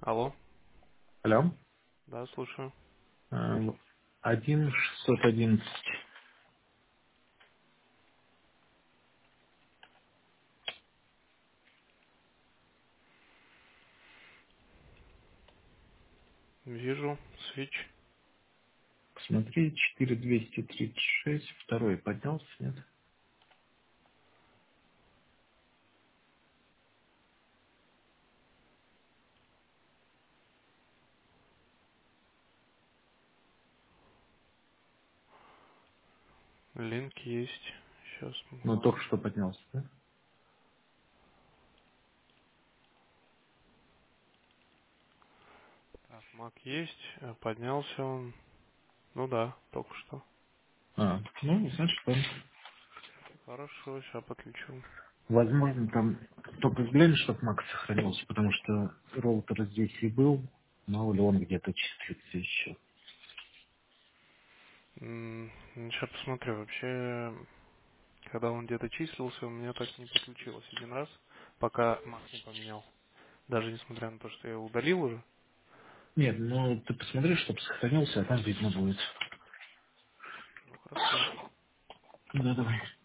Алло, Алло. да, слушаю. 1611. Вижу, свич. Посмотри, 4236. Второй поднялся, нет? Линк есть. Сейчас. Ну, только что поднялся, да? Так, Мак есть. Поднялся он. Ну да, только что. Ну, значит, он, Хорошо, сейчас подключу. возможно, там только взгляни, чтобы Макс сохранился, потому что роутер здесь и был, мало ли он где-то числится еще. Сейчас посмотрю. Вообще, когда он где-то числился, у меня так не подключилось один раз, пока Мак не поменял. Даже несмотря на то, что я его удалил уже. Нет, ну, ты посмотри, чтобы сохранился, а там видно будет. Ну хорошо. Да, давай.